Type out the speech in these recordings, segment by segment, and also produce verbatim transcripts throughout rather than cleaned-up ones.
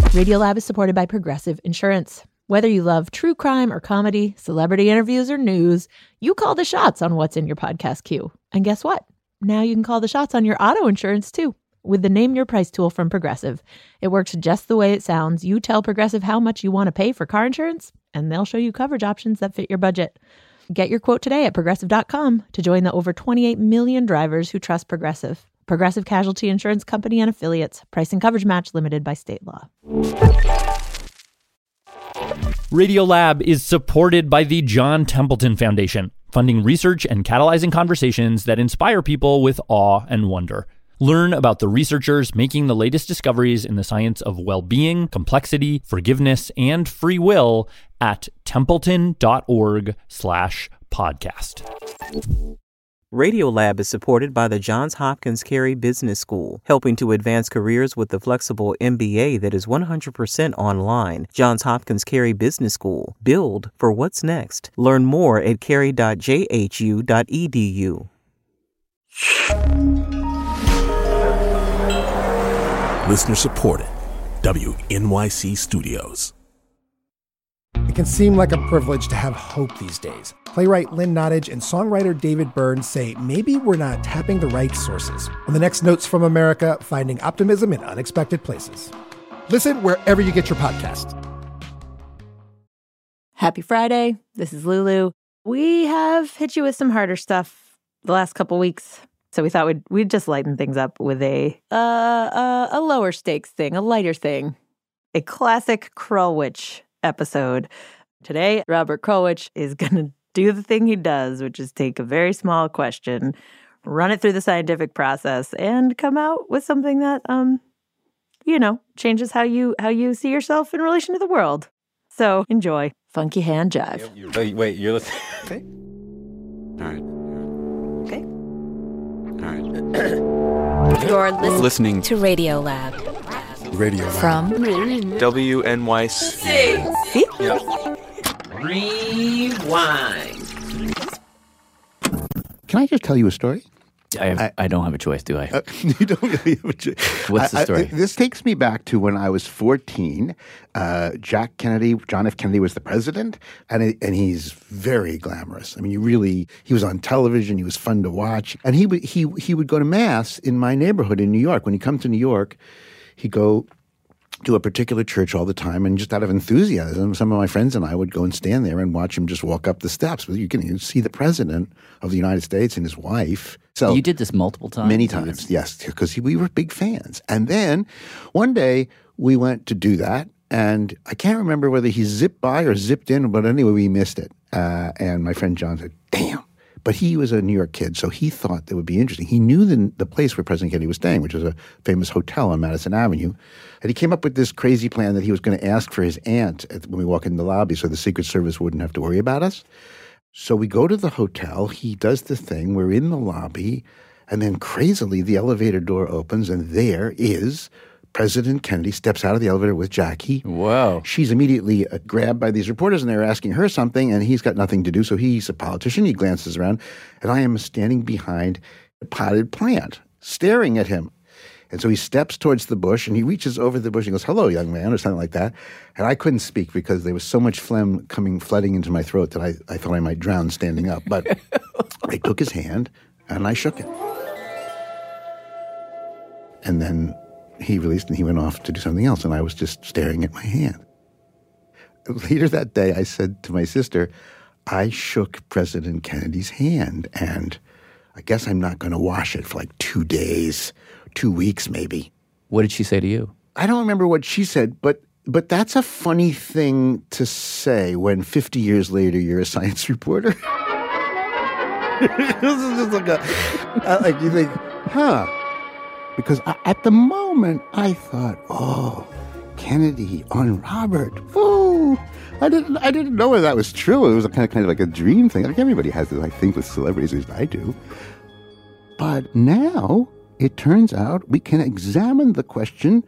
Radiolab is supported by Progressive Insurance. Whether you love true crime or comedy, celebrity interviews or news, you call the shots on what's in your podcast queue. And guess what? Now you can call the shots on your auto insurance too with the Name Your Price tool from Progressive. It works just the way it sounds. You tell Progressive how much you want to pay for car insurance, and they'll show you coverage options that fit your budget. Get your quote today at progressive dot com to join the over twenty-eight million drivers who trust Progressive. Progressive Casualty Insurance Company and Affiliates. Price and coverage match limited by state law. Radiolab is supported by the John Templeton Foundation, funding research and catalyzing conversations that inspire people with awe and wonder. Learn about the researchers making the latest discoveries in the science of well-being, complexity, forgiveness, and free will at templeton.org slash podcast. Radiolab is supported by the Johns Hopkins Carey Business School, helping to advance careers with the flexible M B A that is one hundred percent online. Johns Hopkins Carey Business School. Build for what's next. Learn more at carey dot j h u dot e d u. Listener supported. W N Y C Studios. It can seem like a privilege to have hope these days. Playwright Lynn Nottage and songwriter David Byrne say maybe we're not tapping the right sources. On the next Notes from America, finding optimism in unexpected places. Listen wherever you get your podcasts. Happy Friday. This is Lulu. We have hit you with some harder stuff the last couple weeks, so we thought we'd we'd just lighten things up with a uh, uh, a lower stakes thing, a lighter thing, a classic Krulwich episode. Today, Robert Krulwich is going to do the thing he does, which is take a very small question, run it through the scientific process, and come out with something that, um, you know, changes how you how you see yourself in relation to the world. So enjoy. Funky hand jive. Wait, wait, you're listening. Okay. All right. Okay. All right. You're listening, listening to Radiolab. Radiolab. From W N Y C. See? Yeah. Rewind. Can I just tell you a story? I, have, I, I don't have a choice, do I? Uh, you don't really have a choice. What's the story? I, I, this takes me back to when I was fourteen. Uh, Jack Kennedy, John F. Kennedy was the president, and it, and he's very glamorous. I mean, you really, he was on television. He was fun to watch. And he would, he, he would go to Mass in my neighborhood in New York. When he come to New York, he'd go to a particular church all the time, and just out of enthusiasm, some of my friends and I would go and stand there and watch him just walk up the steps. You can you see the president of the United States and his wife. So you did this multiple times? Many times, yes, because we were big fans. And then one day we went to do that, and I can't remember whether he zipped by or zipped in, but anyway, we missed it. Uh, and my friend John said, damn. But he was a New York kid, so he thought that would be interesting. He knew the, the place where President Kennedy was staying, which was a famous hotel on Madison Avenue. And he came up with this crazy plan that he was going to ask for his aunt at, when we walk in the lobby so the Secret Service wouldn't have to worry about us. So we go to the hotel. He does the thing. We're in the lobby. And then crazily, the elevator door opens, and there is President Kennedy steps out of the elevator with Jackie. Whoa. She's immediately uh, grabbed by these reporters, and they're asking her something, and he's got nothing to do. So he's a politician. He glances around, and I am standing behind a potted plant, staring at him. And so he steps towards the bush, and he reaches over the bush and goes, hello, young man, or something like that. And I couldn't speak because there was so much phlegm coming, flooding into my throat that I, I thought I might drown standing up. But I took his hand, and I shook it. And then he released, and he went off to do something else, and I was just staring at my hand. Later that day, I said to my sister, I shook President Kennedy's hand, and I guess I'm not going to wash it for like two days, two weeks maybe. What did she say to you? I don't remember what she said, but but that's a funny thing to say when fifty years later you're a science reporter. This is just like a, like you think, huh? Because I, at the moment, I thought, oh, Kennedy on Robert. Woo! I didn't I didn't know whether that was true. It was a kind of, kind of like a dream thing. Like everybody has this, I think, with celebrities, at least I do. But now, it turns out we can examine the question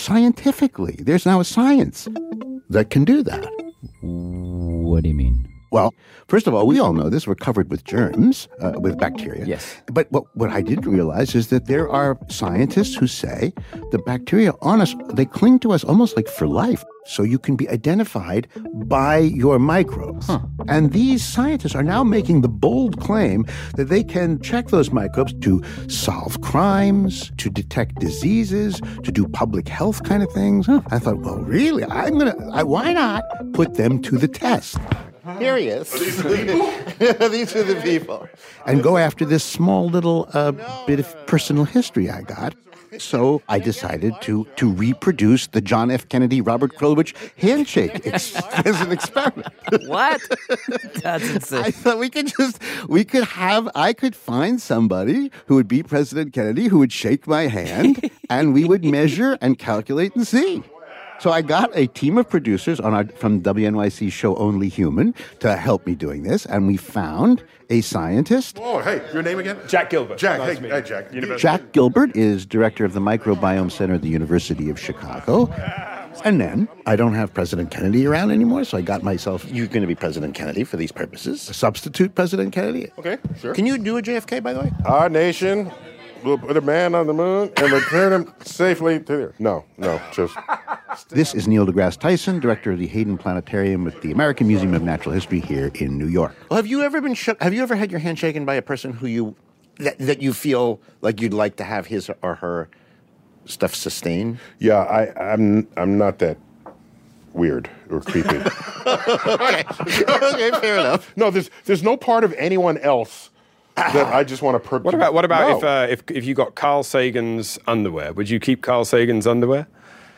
scientifically. There's now a science that can do that. What do you mean? Well, first of all, we all know this. We're covered with germs, uh, with bacteria. Yes. But what, what I didn't realize is that there are scientists who say the bacteria on us, they cling to us almost like for life. So you can be identified by your microbes. Huh. And these scientists are now making the bold claim that they can check those microbes to solve crimes, to detect diseases, to do public health kind of things. Huh. I thought, well, really? I'm going to, why not put them to the test? Here he is. Are these the people? These are the people. And go after this small little uh, no, bit of personal history I got. So I decided to to reproduce the John F. Kennedy, Robert Krulwich handshake ex- as an experiment. What? That's insane. I thought we could just, we could have, I could find somebody who would be President Kennedy who would shake my hand and we would measure and calculate and see. So I got a team of producers on our, from W N Y C's show Only Human to help me doing this, and we found a scientist. Oh, hey, your name again? Jack Gilbert. Jack, nice hey, hey, Jack. University. Jack Gilbert is director of the Microbiome Center at the University of Chicago. And then I don't have President Kennedy around anymore, so I got myself, you're going to be President Kennedy for these purposes. Substitute President Kennedy. Okay, sure. Can you do a J F K, by the way? Our nation will put a man on the moon and return him safely to there. No, no, just... This is Neil deGrasse Tyson, director of the Hayden Planetarium at the American Museum of Natural History here in New York. Well, have you ever been shook? Have you ever had your hand shaken by a person who you that, that you feel like you'd like to have his or her stuff sustained? Yeah, I, I'm I'm not that weird or creepy. okay. okay, fair enough. No, there's there's no part of anyone else that I just want to. Per- what about what about no. if uh, if if you got Carl Sagan's underwear? Would you keep Carl Sagan's underwear?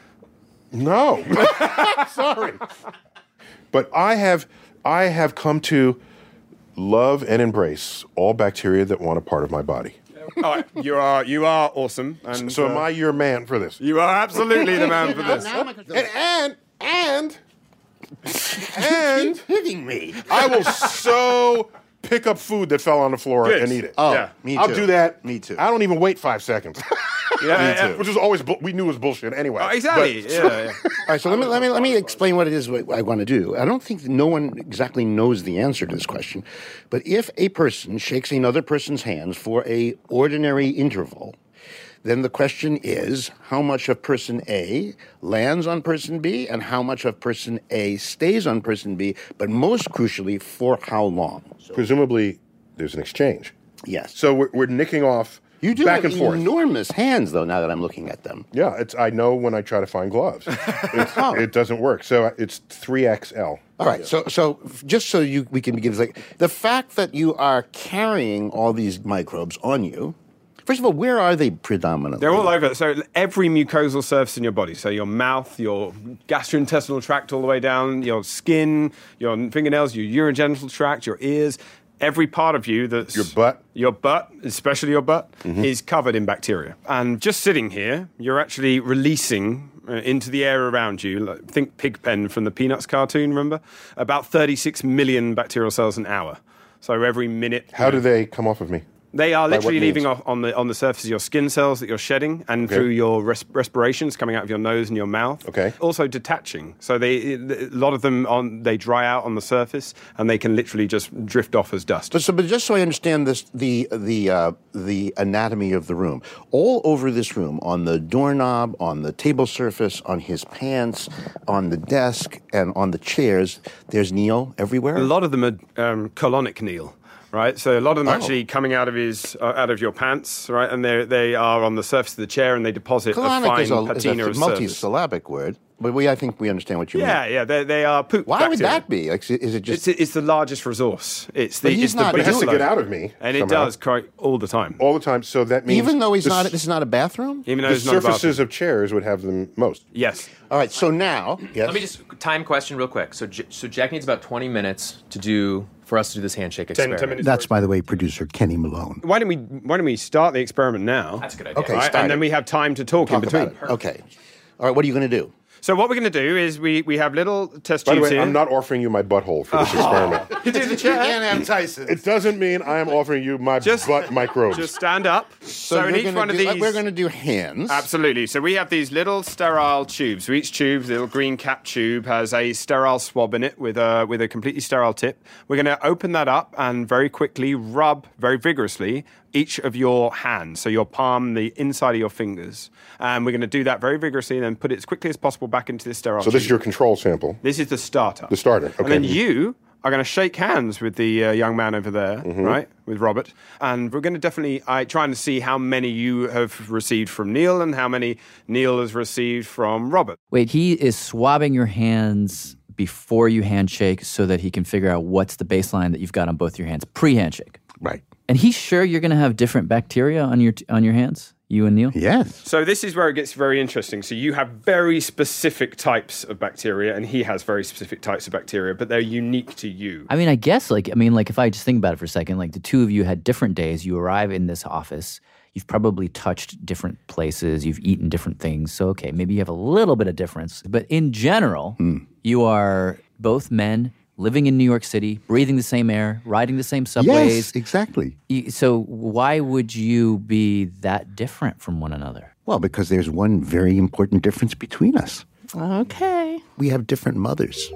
No, sorry, but I have I have come to love and embrace all bacteria that want a part of my body. All right, you are you are awesome. And, so uh, am I your man for this? You are absolutely the man for this. and and and and hitting me. I will so pick up food that fell on the floor Good. and eat it. Oh, Yeah. me too. I'll do that. Me too. I don't even wait five seconds. Yeah, yeah, Which is always bu- we knew was bullshit anyway. Oh, exactly. But- yeah, yeah. All right, so let me let me let me explain what it is what I want to do. I don't think no one exactly knows the answer to this question, but if a person shakes another person's hands for a ordinary interval, then the question is how much of person A lands on person B and how much of person A stays on person B, but most crucially, for how long. So, Presumably, there's an exchange. yes. So we're, we're nicking off You do back have and forth. enormous hands, though, now that I'm looking at them. Yeah, it's. I know when I try to find gloves, it's, Oh. it doesn't work. So it's three X L. All right, so so just so you we can begin, like the fact that you are carrying all these microbes on you. First of all, where are they predominantly? They're all over. So every mucosal surface in your body, so your mouth, your gastrointestinal tract all the way down, your skin, your fingernails, your urogenital tract, your ears, every part of you that's... Your butt. Your butt, especially your butt, mm-hmm. is covered in bacteria. And just sitting here, you're actually releasing uh, into the air around you, like, think Pigpen from the Peanuts cartoon, remember? About thirty-six million bacterial cells an hour. So every minute... How do they come off of me? They are By what literally leaving means? off on the on the surface of your skin cells that you're shedding, and Okay. through your res- respirations coming out of your nose and your mouth. Okay. Also detaching. So they a lot of them on they dry out on the surface, and they can literally just drift off as dust. But so, but just so I understand this, the the uh, the anatomy of the room, all over this room, on the doorknob, on the table surface, on his pants, on the desk, and on the chairs, there's Neil everywhere. A lot of them are um, colonic Neil. Right, so a lot of them Oh. actually coming out of his, uh, out of your pants, right, and they they are on the surface of the chair, and they deposit Colonic a fine is a, patina is a of surface. multi-syllabic word, but we I think we understand what you Yeah, mean. yeah, they they are poop. Why would bacteria. that be? Like, is it just? It's it's the largest resource. It's the But he's it's the not But it has to baseload. get out of me and it somehow. does quite all the time. all the time. So that means even though he's the, not, s- this is not a bathroom. Even though the it's not a surfaces bathroom. of chairs would have them most. Yes. All right, so now, yes. Let me just time question real quick. So, J- so Jack needs about twenty minutes to do for us to do this handshake Ten, experiment. ten minutes. That's, by the way, producer Kenny Malone. Why don't we Why don't we start the experiment now? That's a good idea. Okay, right? start And then it. we have time to talk, in Talk between. about it. Okay. All right, what are you going to do? So what we're going to do is we, we have little test By the tubes way, here. I'm not offering you my butthole for this experiment. You do the chair. You can't have Tyson. It doesn't mean I am offering you my Just- butt microbes. Just stand up. So, in you're each gonna one of do- these... We're going to do hands. Absolutely. So we have these little sterile tubes. So each tube, the little green cap tube, has a sterile swab in it with a with a completely sterile tip. We're going to open that up and very quickly rub very vigorously each of your hands, so your palm, the inside of your fingers. And we're going to do that very vigorously and then put it as quickly as possible back into this sterile So this is tube. your control sample. This is the starter. The starter, okay. And then you are going to shake hands with the uh, young man over there, Mm-hmm. right, with Robert. And we're going to definitely I trying to see how many you have received from Neil and how many Neil has received from Robert. Wait, he is swabbing your hands before you handshake so that he can figure out what's the baseline that you've got on both your hands pre-handshake. Right. And he's sure you're going to have different bacteria on your on your hands, you and Neil? Yes. So this is where it gets very interesting. So you have very specific types of bacteria, and he has very specific types of bacteria, but they're unique to you. I mean, I guess, like, I mean, like, if I just think about it for a second, like, the two of you had different days. You arrive in this office. You've probably touched different places. You've eaten different things. So, okay, maybe you have a little bit of difference. But in general, you are both men living in New York City, breathing the same air, riding the same subways. Yes, exactly. You- So why would you be that different from one another? Well, because there's one very important difference between us. Okay. We have different mothers.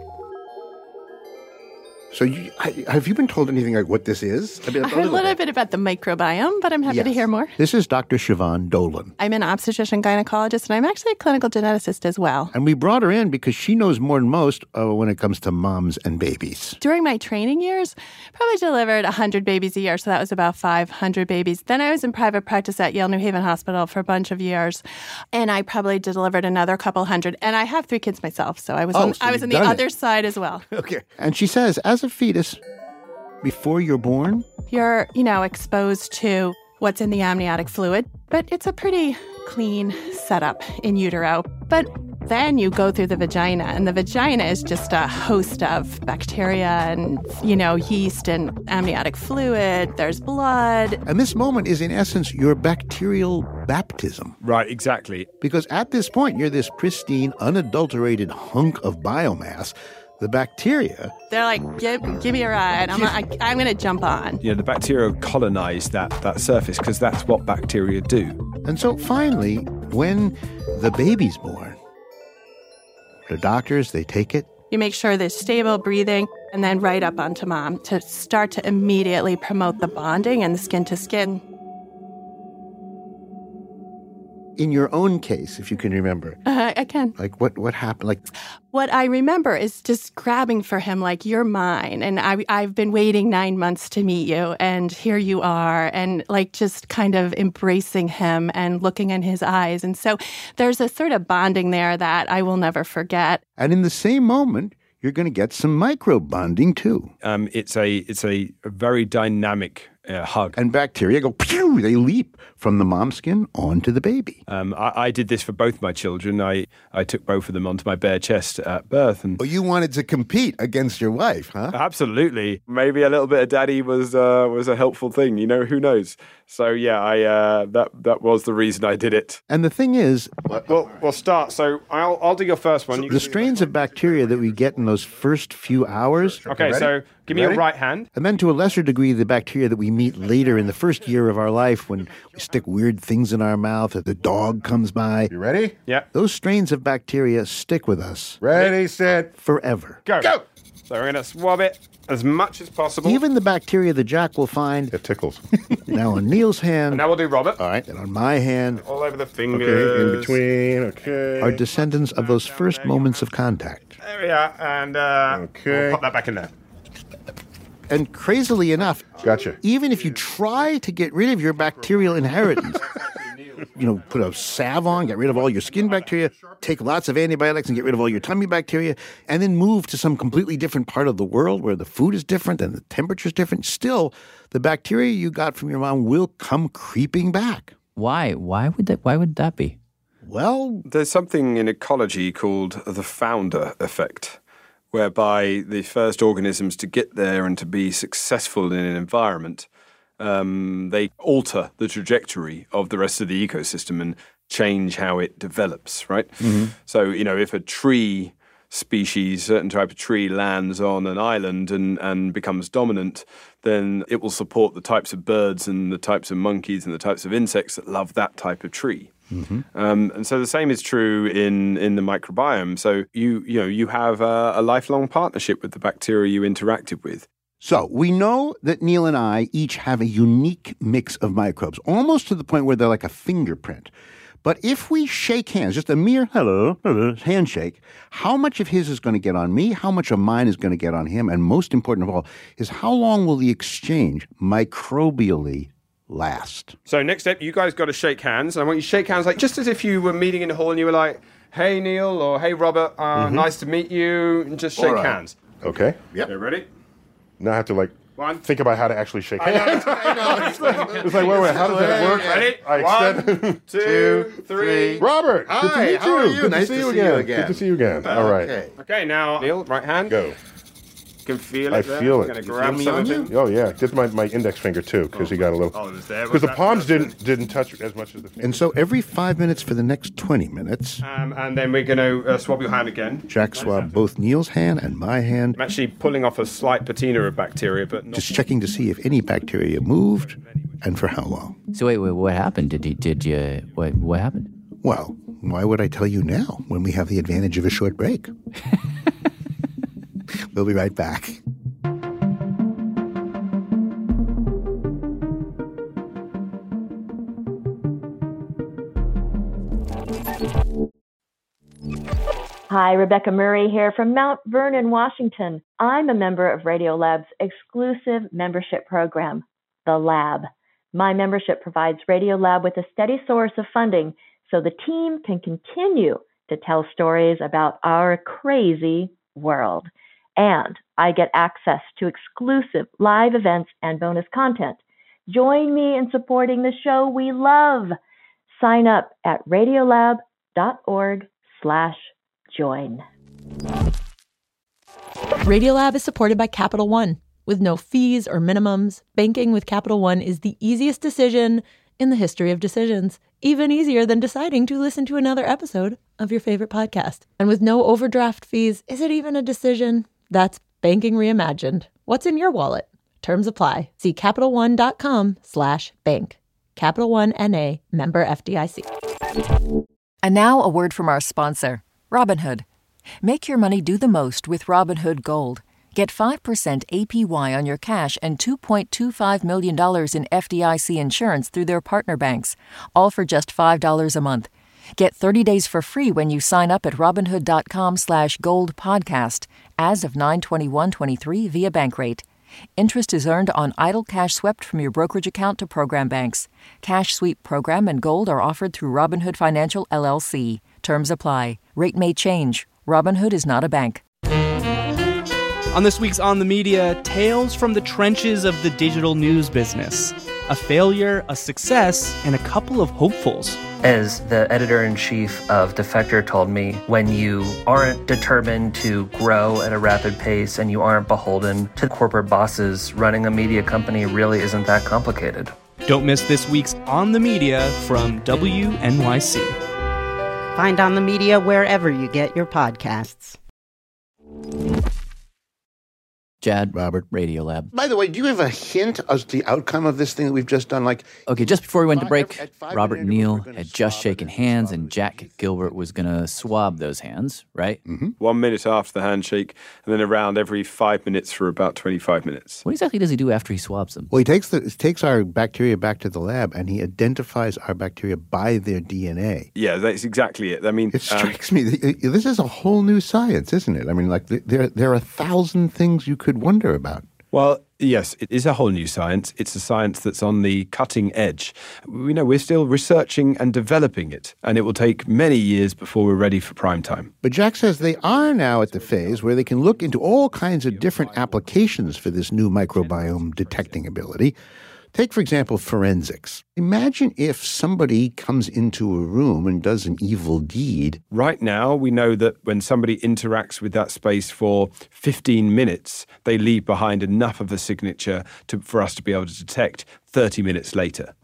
So you, I- have you been told anything like what this is? I mean, I heard a little bit about the microbiome, but I'm happy to Yes. hear more. This is Doctor Siobhan Dolan. I'm an obstetrician gynecologist, and I'm actually a clinical geneticist as well. And we brought her in because she knows more than most uh, when it comes to moms and babies. During my training years, probably delivered one hundred babies a year, so that was about five hundred babies. Then I was in private practice at Yale New Haven Hospital for a bunch of years, and I probably delivered another couple hundred. And I have three kids myself, so I was Oh, on, so I was you've on the done it. other side as well. Okay. And she says, as a fetus, before you're born, You're, you know, exposed to what's in the amniotic fluid, but it's a pretty clean setup in utero. But then you go through the vagina, and the vagina is just a host of bacteria and, you know, yeast and amniotic fluid. There's blood. and this moment is in essence your bacterial baptism. Right, exactly. Because at this point, you're this pristine, unadulterated hunk of biomass. The bacteria, They're like, give, give me a ride. I'm, I, I'm going to jump on. You know, the bacteria colonize that, that surface because that's what bacteria do. and so finally, when the baby's born, the doctors, they take it. You make sure there's stable breathing, and then right up onto mom to start to immediately promote the bonding and the skin to skin. In your own case, if you can remember, Uh, I can. like what, what happened? Like, What I remember is just grabbing for him like, you're mine. And I, I've been waiting nine months to meet you. And here you are. And like just kind of embracing him and looking in his eyes. And so there's a sort of bonding there that I will never forget. and in the same moment, you're going to get some micro bonding too. Um, it's a it's a, a very dynamic uh, hug. And bacteria go, pew, they leap from the mom skin onto the baby. Um, I, I did this for both my children. I, I took both of them onto my bare chest at birth, and Oh, you wanted to compete against your wife, huh? absolutely, maybe a little bit of daddy was uh, was a helpful thing. You know, who knows? So yeah, I uh, that that was the reason I did it. And the thing is, Well, we'll start. So I'll I'll do your first one. You can the do your strains of bacteria that we get in those first few hours. Okay, so give me your right hand. And then to a lesser degree, the bacteria that we meet later in the first year of our life when we stick weird things in our mouth or the dog comes by. You ready? Yeah. Those strains of bacteria stick with us Ready, set, forever. Go. Go. So we're going to swab it as much as possible. Even the bacteria that Jack will find It tickles. now on Neil's hand, And now we'll do Robert. all right, and on my hand All over the fingers. Okay, in between. Okay. are descendants of those first moments of contact. There we are. And uh, Okay. we'll pop that back in there. And crazily enough, Gotcha. even if you try to get rid of your bacterial inheritance, you know, put a salve on, get rid of all your skin bacteria, take lots of antibiotics and get rid of all your tummy bacteria, and then move to some completely different part of the world where the food is different and the temperature is different, still, the bacteria you got from your mom will come creeping back. Why? Why would that? Why would that be? Well, There's something in ecology called the founder effect, whereby the first organisms to get there and to be successful in an environment, um, they alter the trajectory of the rest of the ecosystem. And change how it develops, right? Mm-hmm. So, you know, if a tree species, certain type of tree lands on an island and, and becomes dominant, then it will support the types of birds and the types of monkeys and the types of insects that love that type of tree. Mm-hmm. Um, and so the same is true in, in the microbiome. So you you know you have a, a lifelong partnership with the bacteria you interacted with. So we know that Neil and I each have a unique mix of microbes, almost to the point where they're like a fingerprint. But if we shake hands, just a mere hello, hello handshake, how much of his is going to get on me, how much of mine is going to get on him, and most important of all is how long will the exchange microbially last? So next step, you guys got to shake hands. I want you to shake hands like just as if you were meeting in a hall and you were like, hey, Neil, or hey, Robert, uh, mm-hmm. nice to meet you, and just shake right. hands. Okay. Yep. Okay, ready? Now I have to like One. think about how to actually shake I hands. know, I know. It's like, it's like wait, wait, how does that work? Ready? I extend. One, two, three. Robert, Hi, good to meet how you. are you? Good Nice to see to you see again. you again. Good to see you again. All right. Okay. Okay, now, Neil, right hand. Go. You can feel it I there. feel I'm it. going to You grab feel me some on of you? it. Oh yeah, just my, my index finger too, because he got a little. Oh, it was there. Because the That- palms that's didn't didn't touch as much as the fingers. And so every five minutes for the next twenty minutes, Um, and then we're going to uh, swab your hand again. Jack swabbed both Neil's hand and my hand, I'm actually pulling off a slight patina of bacteria, but not just checking to see if any bacteria moved and for how long. So wait, wait, what happened? Did you, did you, what, what happened? Well, why would I tell you now when we have the advantage of a short break? We'll be right back. Hi, Rebecca Murray here from Mount Vernon, Washington. I'm a member of Radiolab's exclusive membership program, The Lab. My membership provides Radiolab with a steady source of funding so the team can continue to tell stories about our crazy world. And I get access to exclusive live events and bonus content. Join me in supporting the show we love. Sign up at radiolab.org slash join. Radiolab is supported by Capital One. With no fees or minimums, banking with Capital One is the easiest decision in the history of decisions. Even easier than deciding to listen to another episode of your favorite podcast. And with no overdraft fees, is it even a decision? That's banking reimagined. What's in your wallet? Terms apply. See CapitalOne.com slash bank. Capital One N A, member F D I C. And now a word from our sponsor, Robinhood. Make your money do the most with Robinhood Gold. Get five percent A P Y on your cash and two point two five million dollars in F D I C insurance through their partner banks, all for just five dollars a month. Get thirty days for free when you sign up at Robinhood.com slash gold podcast as of nine twenty-one twenty-three via Bankrate. Interest is earned on idle cash swept from your brokerage account to program banks. Cash sweep program and gold are offered through Robinhood Financial, L L C. Terms apply. Rate may change. Robinhood is not a bank. On this week's On the Media, tales from the trenches of the digital news business. A failure, a success, and a couple of hopefuls. As the editor-in-chief of Defector told me, when you aren't determined to grow at a rapid pace and you aren't beholden to corporate bosses, running a media company really isn't that complicated. Don't miss this week's On the Media from W N Y C. Find On the Media wherever you get your podcasts. Jad, Robert, Radiolab. By the way, do you have a hint as to the outcome of this thing that we've just done? Like, okay, just before we went to break, Robert and Neil had just shaken hands, and Jack Gilbert was going to swab those hands, right? Mm-hmm. One minute after the handshake, and then around every five minutes for about twenty-five minutes. What exactly does he do after he swabs them? Well, he takes the takes our bacteria back to the lab, and he identifies our bacteria by their D N A. Yeah, that's exactly it. I mean, it strikes um, me that this is a whole new science, isn't it? I mean, like there there are a thousand things you could wonder about. Well, yes, it is a whole new science. It's a science that's on the cutting edge. We know we're still researching and developing it, and it will take many years before we're ready for prime time. But Jack says they are now at the phase where they can look into all kinds of different applications for this new microbiome detecting ability. Take, for example, forensics. Imagine if somebody comes into a room and does an evil deed. Right now, we know that when somebody interacts with that space for fifteen minutes, they leave behind enough of a signature to, for us to be able to detect thirty minutes later. Huh.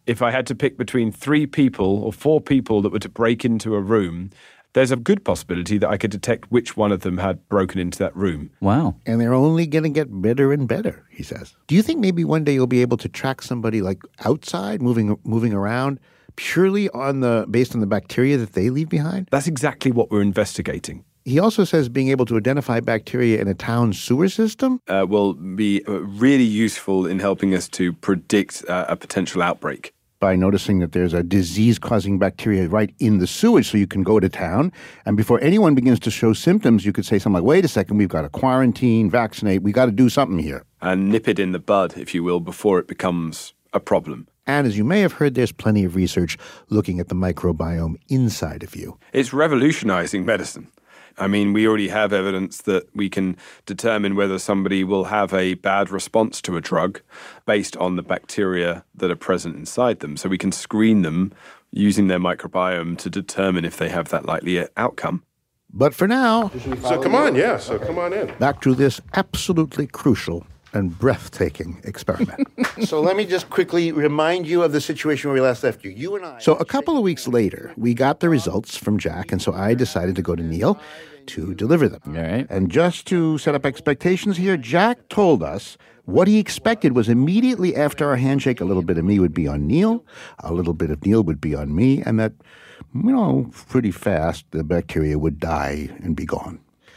if I had to pick between three people or four people that were to break into a room, there's a good possibility that I could detect which one of them had broken into that room. Wow. And they're only going to get better and better, he says. Do you think maybe one day you'll be able to track somebody like outside, moving moving around, purely on the based on the bacteria that they leave behind? That's exactly what we're investigating. He also says being able to identify bacteria in a town's sewer system uh, will be really useful in helping us to predict uh, a potential outbreak. By noticing that there's a disease-causing bacteria right in the sewage, so you can go to town, and before anyone begins to show symptoms, you could say something like, wait a second, we've got to quarantine, vaccinate, we got to do something here. And nip it in the bud, if you will, before it becomes a problem. And as you may have heard, there's plenty of research looking at the microbiome inside of you. It's revolutionizing medicine. I mean, we already have evidence that we can determine whether somebody will have a bad response to a drug based on the bacteria that are present inside them. So we can screen them using their microbiome to determine if they have that likely outcome. But for now... So come on, yeah, so come on in. Back to this absolutely crucial and breathtaking experiment. So let me just quickly remind you of the situation where we last left you. You and I... So a couple of weeks later, we got the results from Jack, and so I decided to go to Neil to deliver them. All right. And just to set up expectations here, Jack told us what he expected was immediately after our handshake, a little bit of me would be on Neil, a little bit of Neil would be on me, and that, you know, pretty fast the bacteria would die and be gone.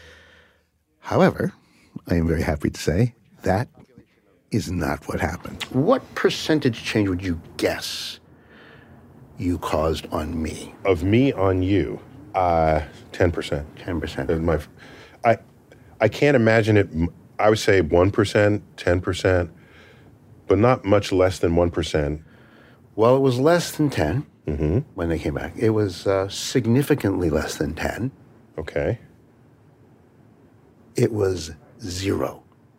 However, I am very happy to say that is not what happened. What percentage change would you guess you caused on me? Of me on you? Uh, ten percent. ten percent. My, I, I can't imagine it. I would say one percent, ten percent, but not much less than one percent. Well, it was less than ten mm-hmm. when they came back. It was uh, significantly less than ten. Okay. It was zero.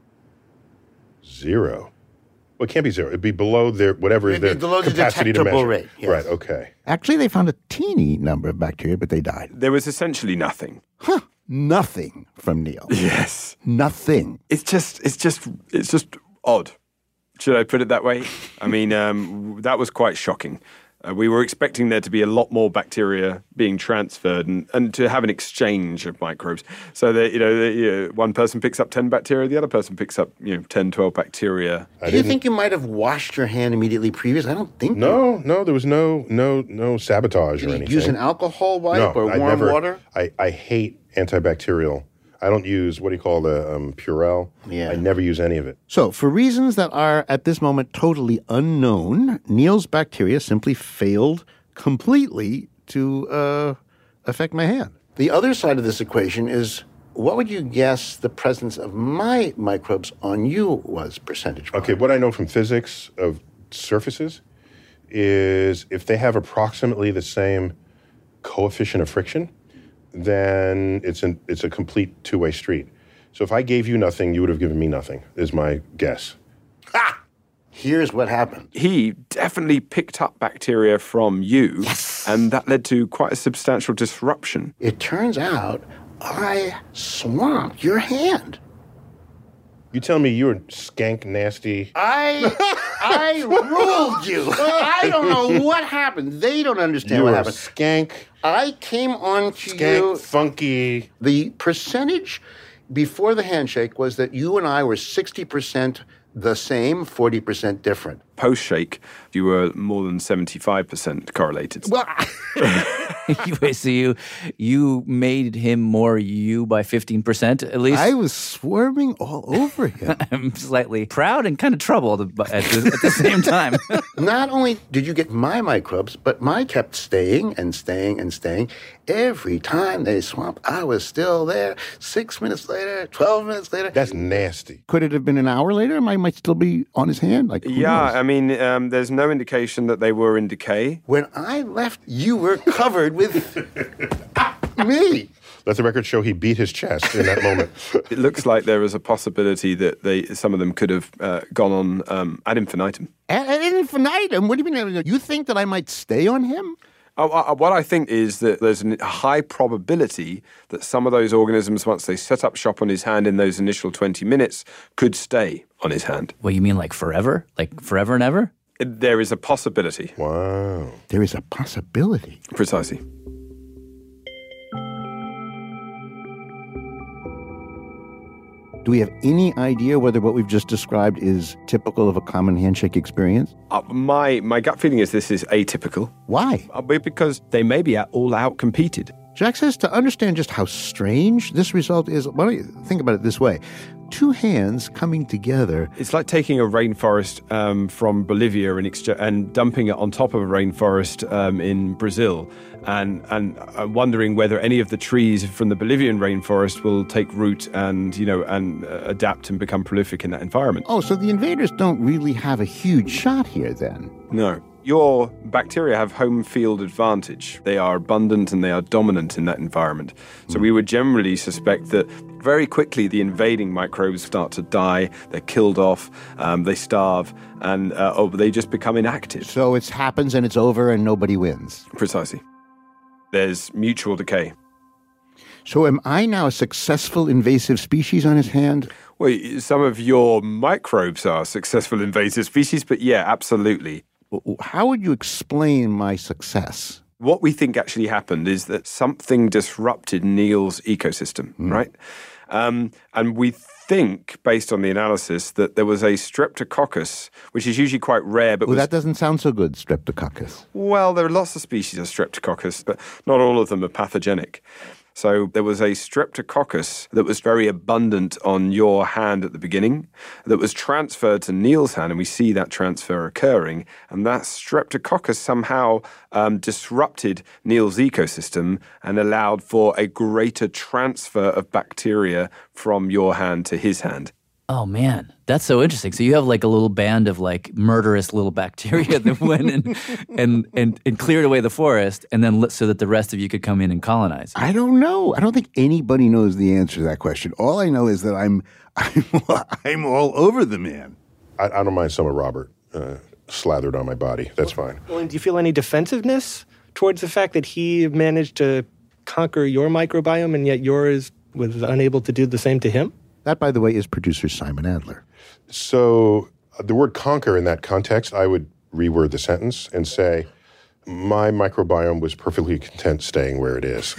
Zero? Well, it can't be zero. It'd be below their, whatever is their below the capacity to detectable measure. rate, yes. Right, okay. Actually, they found a teeny number of bacteria, but they died. There was essentially nothing. Huh. Nothing from Neil. Yes. Nothing. It's just, it's just, it's just odd. Should I put it that way? I mean, um, that was quite shocking. Uh, we were expecting there to be a lot more bacteria being transferred and, and to have an exchange of microbes. So that, you know, the, you know, one person picks up ten bacteria, the other person picks up, you know, ten, twelve bacteria. Do you think you might have washed your hand immediately previous? I don't think No, no, there was no no no sabotage Did or you anything. use an alcohol wipe no, or I warm never, water? I, I hate antibacterial. I don't use, what do you call the um, Purell? Yeah. I never use any of it. So, for reasons that are at this moment totally unknown, Neil's bacteria simply failed completely to uh, affect my hand. The other side of this equation is, what would you guess the presence of my microbes on you was percentage-wise? Okay, what I know from physics of surfaces is if they have approximately the same coefficient of friction, then it's an, it's a complete two-way street. So if I gave you nothing, you would have given me nothing, is my guess. Ha! Here's what happened. He definitely picked up bacteria from you, yes. and that led to quite a substantial disruption. It turns out I swamped your hand. You tell me you were skank nasty. I I ruled you. I don't know what happened. They don't understand you what were happened. Skank. I came on to Skank, you. funky. The percentage before the handshake was that you and I were sixty percent the same, forty percent different. Post-shake, you were more than seventy-five percent correlated. Well, Wait, so you you made him more you by fifteen percent at least? I was swarming all over him. I'm slightly proud and kind of troubled at the, at the same time. Not only did you get my microbes, but mine kept staying and staying and staying. Every time they swamped, I was still there. Six minutes later, twelve minutes later. That's nasty. Could it have been an hour later? I might still be on his hand. Like, who yeah, knows? I mean, um, there's no indication that they were in decay. When I left, you were covered with me. Let the record show he beat his chest in that moment. It looks like there is a possibility that they, some of them could have uh, gone on um, ad infinitum. Ad, ad infinitum? What do you mean? You think that I might stay on him? Uh, uh, what I think is that there's a high probability that some of those organisms, once they set up shop on his hand in those initial twenty minutes, could stay on his hand. What, you mean like forever? Like forever and ever? There is a possibility. Wow. There is a possibility. Precisely. Do we have any idea whether what we've just described is typical of a common handshake experience? Uh, my my gut feeling is this is atypical. Why? Uh, because they may be all out competed. Jack says to understand just how strange this result is, why don't you think about it this way? Two hands coming together. It's like taking a rainforest um, from Bolivia and, excha- and dumping it on top of a rainforest um, in Brazil and, and uh, wondering whether any of the trees from the Bolivian rainforest will take root and, you know, and uh, adapt and become prolific in that environment. Oh, so the invaders don't really have a huge shot here then? No. Your bacteria have home field advantage. They are abundant and they are dominant in that environment. So we would generally suspect that very quickly the invading microbes start to die, they're killed off, um, they starve, and uh, oh, they just become inactive. So it happens and it's over and nobody wins. Precisely. There's mutual decay. So am I now a successful invasive species on his hand? Well, some of your microbes are successful invasive species, but yeah, absolutely. How would you explain my success? What we think actually happened is that something disrupted Neil's ecosystem, mm. right? Um, and we think, based on the analysis, that there was a streptococcus, which is usually quite rare. But well, was, that doesn't sound so good, streptococcus. Well, there are lots of species of streptococcus, but not all of them are pathogenic. So there was a streptococcus that was very abundant on your hand at the beginning that was transferred to Neil's hand, and we see that transfer occurring. And that streptococcus somehow um, disrupted Neil's ecosystem and allowed for a greater transfer of bacteria from your hand to his hand. Oh, man, that's so interesting. So you have like a little band of like murderous little bacteria that went and, and, and, and cleared away the forest and then so that the rest of you could come in and colonize. I don't know. I don't think anybody knows the answer to that question. All I know is that I'm I'm, I'm all over the man. I, I don't mind some of Robert uh, slathered on my body. That's fine. Well, and do you feel any defensiveness towards the fact that he managed to conquer your microbiome and yet yours was unable to do the same to him? That, by the way, is producer Simon Adler. So uh, the word conquer in that context, I would reword the sentence and say, my microbiome was perfectly content staying where it is.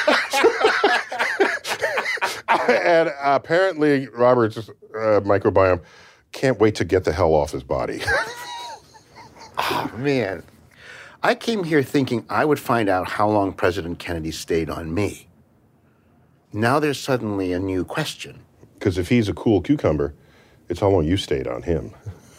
And uh, apparently Robert's uh, microbiome can't wait to get the hell off his body. Oh, man. I came here thinking I would find out how long President Kennedy stayed on me. Now there's suddenly a new question. Because if he's a cool cucumber, it's how long you stayed on him.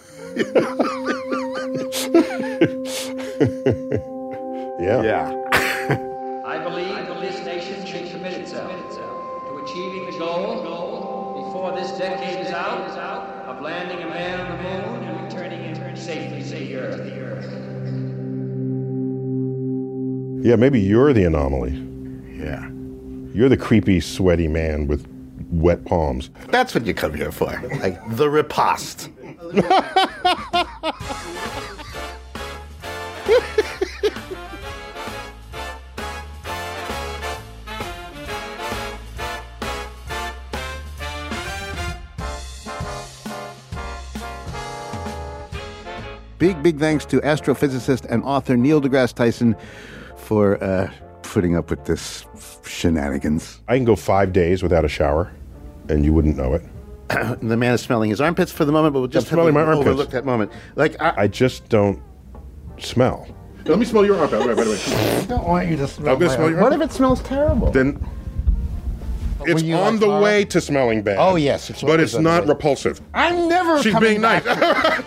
Yeah. Yeah. I believe that this nation should commit itself to achieving the goal before this decade is out of landing a man on the moon and returning him safely to the earth. Yeah, maybe you're the anomaly. Yeah. You're the creepy, sweaty man with wet palms. That's what you come here for. Like the riposte. Big, big thanks to astrophysicist and author Neil deGrasse Tyson for uh, putting up with this shenanigans. I can go five days without a shower, and you wouldn't know it. The man is smelling his armpits for the moment, but we'll just I'm smelling my overlook armpits. that moment. Like I, I just don't smell. Let me smell your armpit. Right, right away. I don't want you to smell I'm gonna my smell your armpit. What armpit. if it smells terrible? Then it's you on like the horror? way to smelling bad. Oh, yes, it's but always it's on the not way. repulsive. I'm never She's coming being back. nice.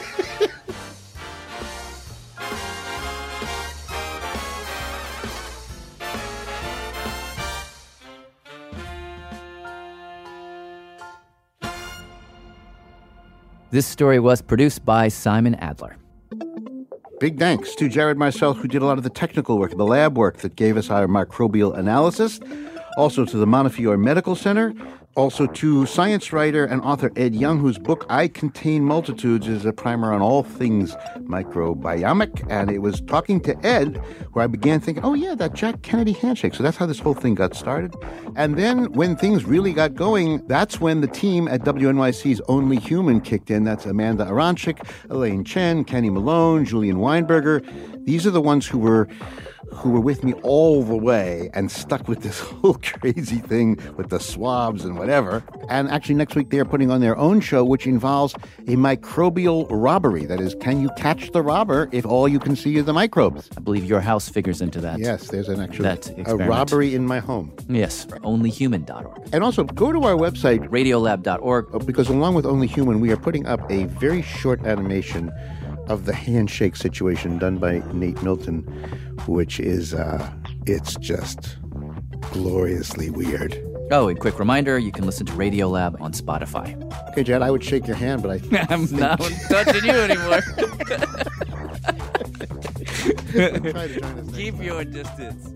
This story was produced by Simon Adler. Big thanks to Jared Marcel, who did a lot of the technical work, the lab work that gave us our microbial analysis. Also to the Montefiore Medical Center, Also to science writer and author Ed Young, whose book I Contain Multitudes is a primer on all things microbiomic. And it was talking to Ed where I began thinking, oh yeah, that Jack Kennedy handshake. So that's how this whole thing got started. And then when things really got going, that's when the team at W N Y C's Only Human kicked in. That's Amanda Aronczyk, Elaine Chen, Kenny Malone, Julian Weinberger. These are the ones who were who were with me all the way and stuck with this whole crazy thing with the swabs and whatever. And actually next week they're putting on their own show, which involves a microbial robbery. That is, can you catch the robber if all you can see is the microbes? I believe your house figures into that. Yes, there's an actual that a robbery in my home. Yes, only human dot org. And also go to our website, radiolab dot org, because along with Only Human, we are putting up a very short animation of the handshake situation done by Nate Milton, which is, uh, it's just gloriously weird. Oh, and quick reminder, you can listen to Radiolab on Spotify. Okay, Jed, I would shake your hand, but I... I'm not touching you anymore. Keep your distance.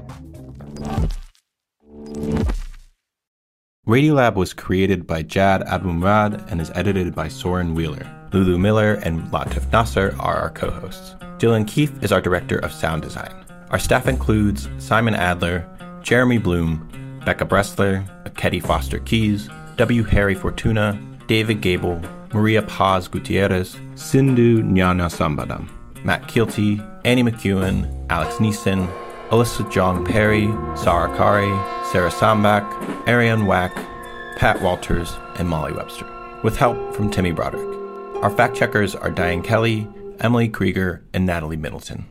Radiolab was created by Jad Abumrad and is edited by Soren Wheeler. Lulu Miller and Latif Nasser are our co-hosts. Dylan Keefe is our director of sound design. Our staff includes Simon Adler, Jeremy Bloom, Becca Bressler, Akedi Foster Keys, W. Harry Fortuna, David Gable, Maria Paz Gutierrez, Sindhu Nyana Sambadam, Matt Keelty, Annie McEwen, Alex Neeson, Alyssa Jong Perry, Sarah Kari, Sarah Sambach, Ariane Wack, Pat Walters, and Molly Webster, with help from Timmy Broderick. Our fact checkers are Diane Kelly, Emily Krieger, and Natalie Middleton.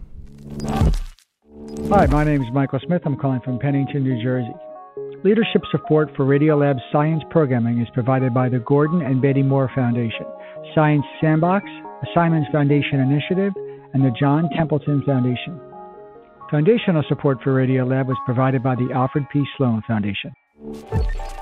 Hi, my name is Michael Smith. I'm calling from Pennington, New Jersey. Leadership support for Radiolab's science programming is provided by the Gordon and Betty Moore Foundation, Science Sandbox, the Simons Foundation Initiative, and the John Templeton Foundation. Foundational support for Radiolab was provided by the Alfred P. Sloan Foundation.